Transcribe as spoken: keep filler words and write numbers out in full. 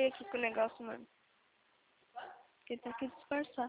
veio aqui com o negócio, mano. Ele tá aqui disfarçar.